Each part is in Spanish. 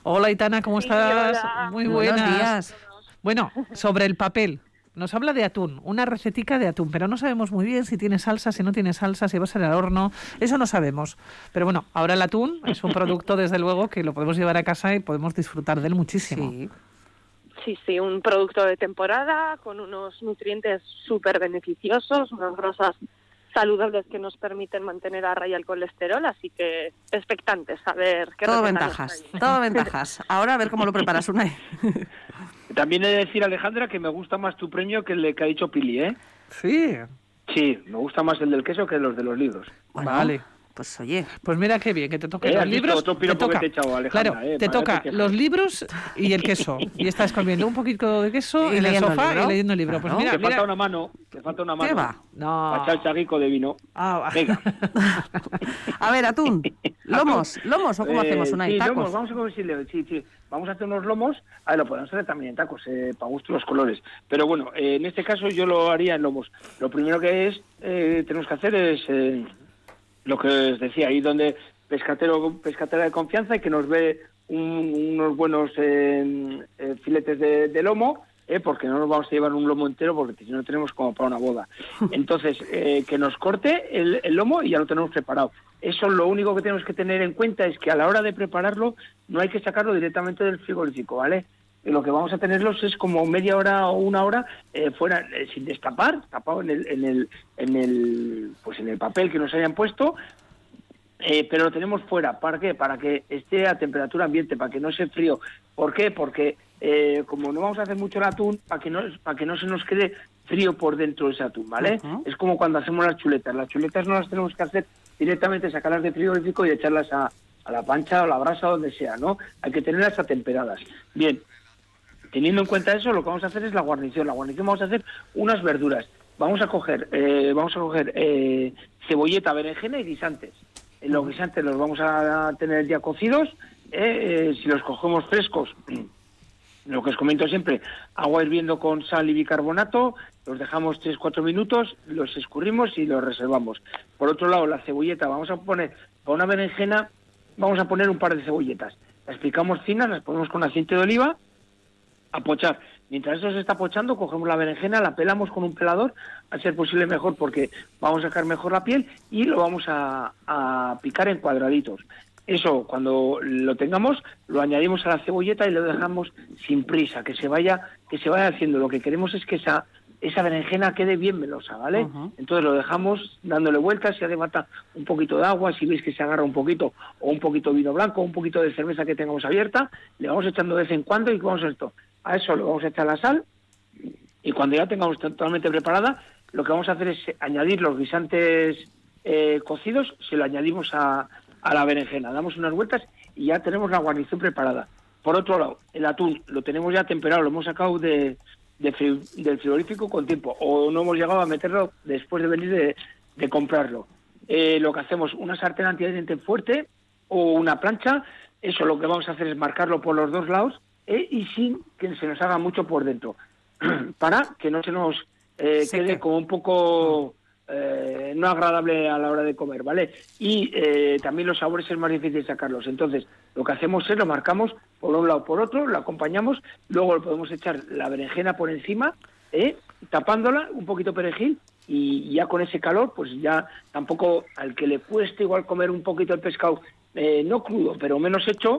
Hola, Aitana, ¿cómo estás? Hola. Muy Buenos buenas. días. Bueno, sobre el papel. Nos habla de atún, una recetica de atún, pero no sabemos muy bien si tiene salsa, si no tiene salsa, si va a ser al horno, eso no sabemos. Pero bueno, ahora el atún es un producto, desde luego, que lo podemos llevar a casa y podemos disfrutar de él muchísimo. Sí, un producto de temporada con unos nutrientes súper beneficiosos, unas grasas saludables que nos permiten mantener a raya el colesterol, así que expectantes a ver qué Todo receta nos ventajas, trae. todo ventajas. Ahora a ver cómo lo preparas, Unai. También he de decir, Alejandra, que me gusta más tu premio que el que ha dicho Pili, ¿eh? Sí, Sí, me gusta más el del queso que los de los libros. Bueno, vale. pues oye, Pues mira qué bien, que te toquen los Has visto libros. otro Te piropo que toca, te he echado, Alejandra, claro, te para toca que te los quejes. libros y el queso. Y estás comiendo un poquito de queso Y en el leyendo el sofá libro. y leyendo el libro. Pues Claro. mira, Que mira. falta una mano, ¿qué va? No. para echar el chaguico de vino. Ah, va. Venga. A ver, atún. ¿Lomos o cómo hacemos, Unai? Sí, ¿Tacos? lomos, vamos a comer, sí. Vamos a hacer unos lomos, lo podemos hacer también en tacos, para gusto los colores. Pero bueno, en este caso yo lo haría en lomos. Lo primero que tenemos que hacer es lo que os decía, ahí donde pescatera de confianza y que nos ve unos buenos filetes de lomo, porque no nos vamos a llevar un lomo entero porque si no tenemos como para una boda. Entonces, que nos corte el lomo y ya lo tenemos preparado. Eso lo único que tenemos que tener en cuenta es que a la hora de prepararlo no hay que sacarlo directamente del frigorífico, ¿vale? Lo que vamos a tenerlos es como media hora o una hora fuera, sin destapar, tapado en el papel que nos hayan puesto, pero lo tenemos fuera. ¿Para qué? Para que esté a temperatura ambiente, para que no se frío. ¿Por qué? Porque como no vamos a hacer mucho el atún, para que no se nos quede frío por dentro de ese atún, ¿vale? Uh-huh. Es como cuando hacemos las chuletas. Las chuletas no las tenemos que hacer directamente, sacarlas del frigorífico y echarlas a la plancha o a la brasa, donde sea, ¿no? Hay que tenerlas atemperadas. Bien, teniendo en cuenta eso, lo que vamos a hacer es la guarnición. La guarnición vamos a hacer unas verduras. Vamos a coger cebolleta, berenjena y guisantes. Los guisantes los vamos a tener ya cocidos. Si los cogemos frescos, lo que os comento siempre, agua hirviendo con sal y bicarbonato, los dejamos 3-4 minutos, los escurrimos y los reservamos. Por otro lado, la cebolleta, vamos a poner, para una berenjena, vamos a poner un par de cebolletas. Las picamos finas, las ponemos con aceite de oliva, a pochar. Mientras eso se está pochando, cogemos la berenjena, la pelamos con un pelador, a ser posible mejor porque vamos a sacar mejor la piel y lo vamos a picar en cuadraditos. Eso, cuando lo tengamos, lo añadimos a la cebolleta y lo dejamos sin prisa, que se vaya haciendo. Lo que queremos es que esa berenjena quede bien melosa, ¿vale? Uh-huh. Entonces lo dejamos dándole vueltas, si hace falta un poquito de agua, si veis que se agarra un poquito, o un poquito de vino blanco, o un poquito de cerveza que tengamos abierta, le vamos echando de vez en cuando y vamos a esto. A eso le vamos a echar la sal y cuando ya tengamos totalmente preparada, lo que vamos a hacer es añadir los guisantes cocidos, se lo añadimos a la berenjena, damos unas vueltas y ya tenemos la guarnición preparada. Por otro lado, el atún lo tenemos ya temperado, lo hemos sacado del frigorífico con tiempo, o no hemos llegado a meterlo después de venir de comprarlo. Lo que hacemos, una sartén antiadherente fuerte o una plancha, eso lo que vamos a hacer es marcarlo por los dos lados y sin que se nos haga mucho por dentro, para que no se nos quede como un poco no agradable a la hora de comer, ¿vale? Y también los sabores es más difícil sacarlos. Entonces, lo que hacemos es lo marcamos por un lado por otro, lo acompañamos, luego le podemos echar la berenjena por encima, tapándola, un poquito perejil, y ya con ese calor, pues ya tampoco al que le cueste igual comer un poquito el pescado, no crudo, pero menos hecho,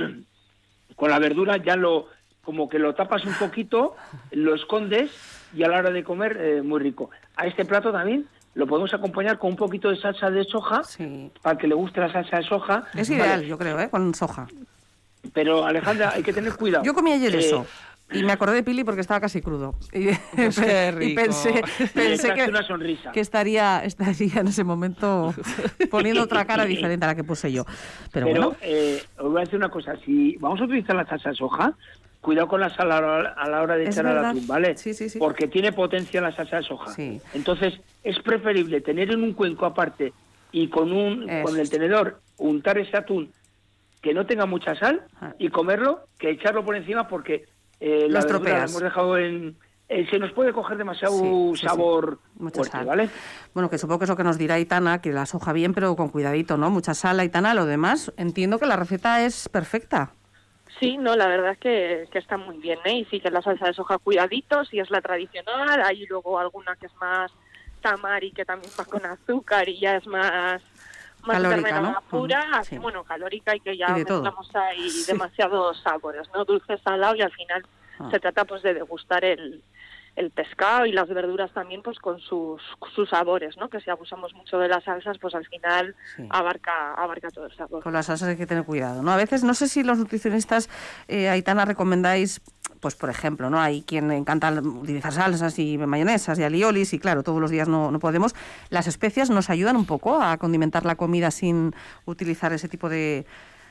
con la verdura ya como que lo tapas un poquito, lo escondes y a la hora de comer muy rico. A este plato también lo podemos acompañar con un poquito de salsa de soja, Sí. para que le guste la salsa de soja. Es ideal, yo creo, con soja. Pero Alejandra, hay que tener cuidado. Yo comí ayer eso. Y me acordé de Pili porque estaba casi crudo. Y, Pues qué rico. y pensé echaste una sonrisa. que estaría en ese momento poniendo otra cara diferente a la que puse yo. Pero bueno, os voy a decir una cosa. Si vamos a utilizar la salsa de soja, cuidado con la sal a la hora de Es echar al verdad. atún, ¿vale? Sí. Porque tiene potencia la salsa de soja. Sí. Entonces, es preferible tener en un cuenco aparte y con el tenedor untar ese atún que no tenga mucha sal y comerlo, que echarlo por encima porque la verdura la hemos dejado se nos puede coger demasiado sabor mucha fuerte, sal. ¿vale? Bueno, que supongo que es lo que nos dirá Aitana, que la soja bien, pero con cuidadito, ¿no? Mucha sal, Aitana. Lo demás, entiendo que la receta es perfecta. Sí, no, la verdad es que está muy bien, ¿eh? Y sí que la salsa de soja cuidaditos, y es la tradicional, hay luego alguna que es más tamari, que también va con azúcar y ya es más calórica, ¿no? pura, Sí. bueno, calórica, y que ya Y de todo. mezclamos ahí Sí. demasiados sabores, ¿no? Dulce, salado, y al final se trata pues de degustar el pescado y las verduras también pues con sus sabores, ¿no? Que si abusamos mucho de las salsas, pues al final Sí. abarca todo el sabor. Con las salsas hay que tener cuidado, ¿no? A veces, no sé si los nutricionistas, Aitana, recomendáis, pues por ejemplo, ¿no? Hay quien encanta utilizar salsas y mayonesas y aliolis, y claro, todos los días no podemos. ¿Las especias nos ayudan un poco a condimentar la comida sin utilizar ese tipo de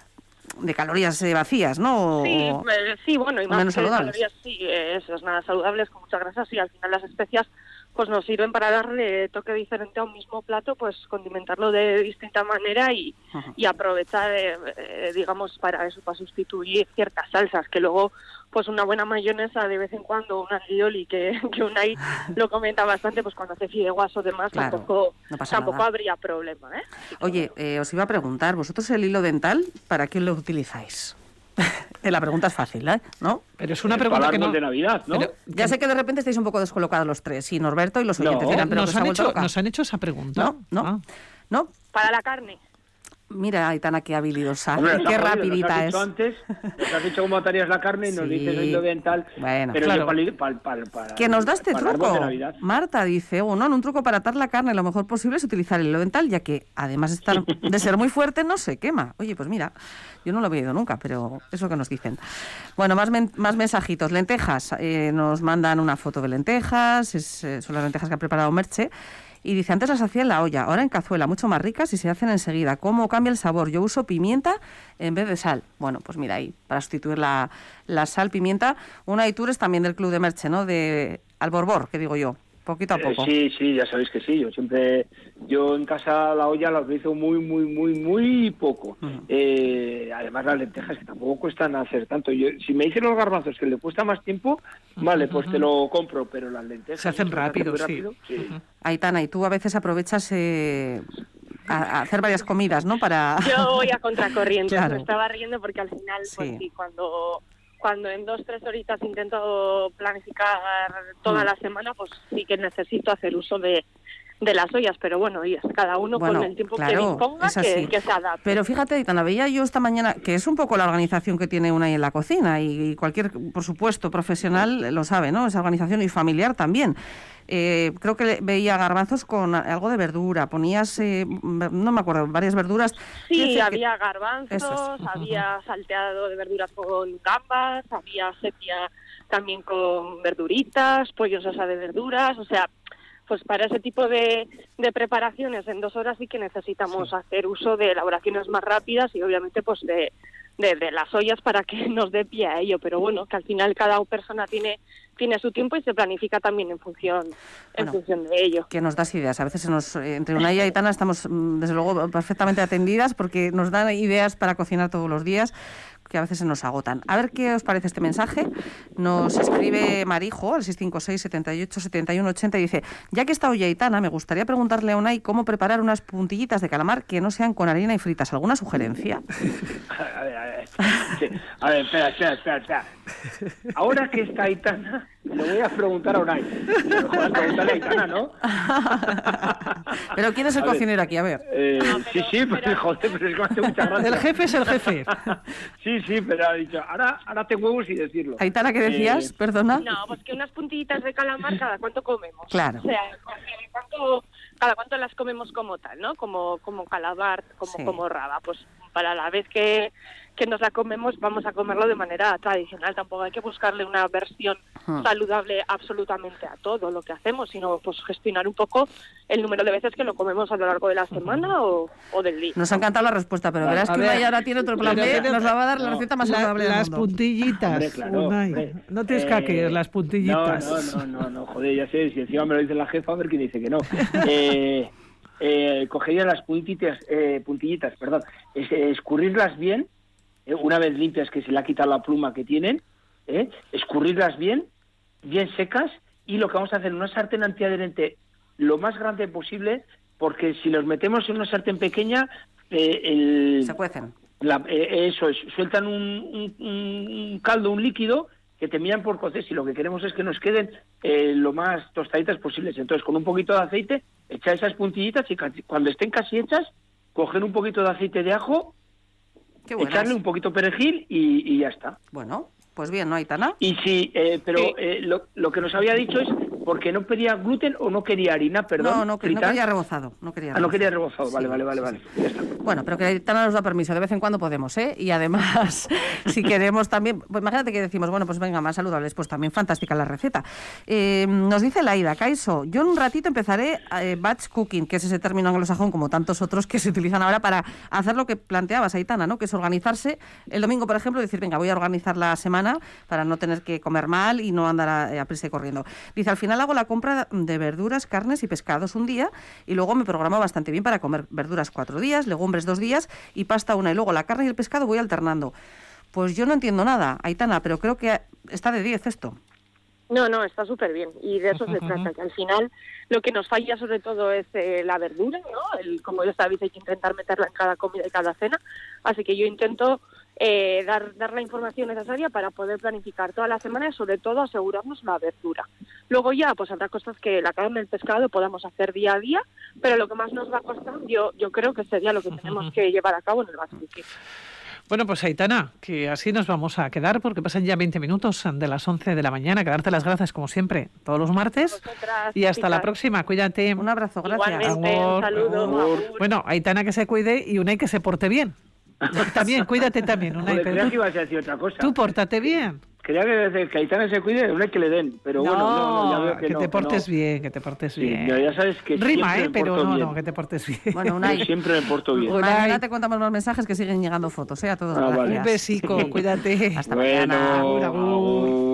calorías vacías, ¿no? Sí, sí, bueno, y más menos que saludables. calorías, sí, eso es nada saludables, con mucha grasa, sí, al final las especias pues nos sirven para darle toque diferente a un mismo plato, pues condimentarlo de distinta manera y aprovechar, digamos, para eso, para sustituir ciertas salsas, que luego, pues una buena mayonesa de vez en cuando, un alioli, que Unai lo comenta bastante, pues cuando hace fideuás o demás, Claro, tampoco nada. habría problema, ¿eh? Así que, Oye, os iba a preguntar, ¿vosotros el hilo dental, para qué lo utilizáis? La pregunta es fácil, ¿no? Pero es una Para pregunta el que árbol no... de Navidad, ¿no? Pero Ya sé que de repente estáis un poco descolocados los tres, sí, Norberto y los oyentes No, dirán, pero que nos se ha han vuelto hecho, loca. nos han hecho esa pregunta. No. para la carne. Mira, Aitana, qué habilidosa, Hombre, qué está jodido, rapidita nos es. has dicho antes, nos has dicho cómo matarías la carne y nos Sí. dices el hilo dental. Bueno, pero claro. yo para Que nos da este para el árbol truco. de Navidad. Marta dice, en un truco para atar la carne lo mejor posible es utilizar el hilo dental, ya que además de ser muy fuerte no se quema. Oye, pues mira, yo no lo había oído nunca, pero es lo que nos dicen. Bueno, más mensajitos. Lentejas, nos mandan una foto de lentejas, son las lentejas que ha preparado Merche. Y dice, antes las hacía en la olla, ahora en cazuela, mucho más ricas y se hacen enseguida. ¿Cómo cambia el sabor? Yo uso pimienta en vez de sal. Bueno, pues mira ahí, para sustituir la sal, pimienta. Una Itures también del Club de Merche, ¿no? De Alborbor, que digo yo, poquito a poco. Sí, ya sabéis que sí. Yo en casa la olla la utilizo muy poco. Además las lentejas que tampoco cuestan hacer tanto. Si me dicen los garbanzos que le cuesta más tiempo, vale, pues te lo compro, pero las lentejas Se hacen rápido, muy sí. sí. Aitana, y tú a veces aprovechas a hacer varias comidas, ¿no? Para... Yo voy a contracorriente, Claro. me estaba riendo porque al final, pues Sí. sí, cuando en 2-3 horitas intento planificar toda la semana, pues sí que necesito hacer uso de las ollas, pero bueno, y es cada uno Bueno, con el tiempo claro, que disponga, es así. que se adapte. Pero fíjate, Aitana, veía yo esta mañana que es un poco la organización que tiene una ahí en la cocina y cualquier, por supuesto, profesional lo sabe, ¿no? Esa organización y familiar también. Creo que veía garbanzos con algo de verdura, ponías, no me acuerdo, varias verduras. Sí, Quiero decir había garbanzos, Eso es. había salteado de verduras con gambas, había sepia también con verduritas, pollo salsa de verduras, o sea, pues para ese tipo de preparaciones en 2 horas sí que necesitamos hacer uso de elaboraciones más rápidas y obviamente pues de las ollas para que nos dé pie a ello, pero bueno, que al final cada persona tiene su tiempo y se planifica también en función de ello. Que nos das ideas. A veces entre Unai y Aitana estamos, desde luego, perfectamente atendidas porque nos dan ideas para cocinar todos los días que a veces se nos agotan. A ver qué os parece este mensaje. Nos escribe Marijo al 656 78 71 80 y dice, ya que está hoy Aitana, me gustaría preguntarle a Unai cómo preparar unas puntillitas de calamar que no sean con harina y fritas. ¿Alguna sugerencia? A ver. Sí. A ver, espera. Ahora que está Aitana, le voy a preguntar a Unai. Mejor preguntarle a Aitana, ¿no? Pero ¿quién es el A ver, cocinero aquí? A ver. Sí, pero joder, pero es que me hace mucha gracia. El jefe es el jefe. Sí, pero ha dicho, ahora te huevos y decirlo. Aitana, ¿qué decías? Perdona. No, pues que unas puntillitas de calamar, ¿cada cuánto comemos? Claro. O sea, cada cuánto las comemos como tal, ¿no? Como calamar, como raba. Pues para la vez que nos la comemos, vamos a comerlo de manera tradicional. Tampoco hay que buscarle una versión saludable absolutamente a todo lo que hacemos, sino pues gestionar un poco el número de veces que lo comemos a lo largo de la semana o del día. Nos ha encantado la respuesta, pero verás A que ver, Unai ahora tiene otro plan B, nos la va a dar la receta más saludable del Las mundo. puntillitas. Hombre, claro, Unai. hombre. No te escaques, las puntillitas. No, joder, ya sé, si encima me lo dice la jefa, a ver quién dice que no. Cogería las puntillitas, escurrirlas bien, una vez limpias que se le ha quitado la pluma que tienen, escurrirlas bien secas, y lo que vamos a hacer en una sartén antiadherente lo más grande posible, porque si los metemos en una sartén pequeña, Se cuecen. Eso es, sueltan un caldo, un líquido que te envían por cocer, y lo que queremos es que nos queden lo más tostaditas posibles. Entonces, con un poquito de aceite, echar esas puntillitas y cuando estén casi hechas, coger un poquito de aceite de ajo, echarle un poquito de perejil y ya está. Bueno, pues bien, ¿no, Aitana? Y sí, pero lo que nos había dicho es porque no pedía gluten o no quería harina, perdón. No quería rebozado. No quería rebozado, sí, vale. Ya está. Bueno, pero que Aitana nos da permiso, de vez en cuando podemos, ¿eh? Y además, si queremos también, pues imagínate que decimos, bueno, pues venga, más saludables, pues también fantástica la receta. Nos dice Laida, Caiso, yo en un ratito empezaré batch cooking, que es ese término anglosajón, como tantos otros que se utilizan ahora para hacer lo que planteabas, Aitana, ¿no? Que es organizarse el domingo, por ejemplo, decir, venga, voy a organizar la semana para no tener que comer mal y no andar a prisa y corriendo. Dice, al final hago la compra de verduras, carnes y pescados un día y luego me programo bastante bien para comer verduras 4 días, legumbres 2 días y pasta 1, y luego la carne y el pescado voy alternando. Pues yo no entiendo nada, Aitana, pero creo que está de 10 esto. No, está súper bien, y de eso se trata, que al final lo que nos falla sobre todo es la verdura, ¿no? Como ya sabéis, hay que intentar meterla en cada comida y cada cena, así que yo intento dar la información necesaria para poder planificar toda la semana y sobre todo asegurarnos la verdura. Luego ya, pues habrá cosas que la carne, el pescado podamos hacer día a día, pero lo que más nos va a costar, yo creo que sería lo que tenemos que llevar a cabo en el batch cooking. Bueno, pues Aitana, que así nos vamos a quedar porque pasan ya 20 minutos de las 11 de la mañana. Que darte las gracias, como siempre, todos los martes. Y hasta la próxima. Cuídate. Un abrazo, gracias. Igualmente, un saludo. Bueno, Aitana que se cuide y Unai que se porte bien. También, cuídate también, Unai. Creía que ibas a decir otra cosa. Tú pórtate bien. Creía que desde que Aitana se cuide, no hay que le den, pero bueno, ya veo que te portes bien, que te portes bien. Ya sabes que rima, pero bien. no, que te portes bien. Bueno, Unai, siempre me porto bien. Mañana te contamos más mensajes que siguen llegando fotos, a todos. Un besico, cuídate. Hasta mañana. Agur.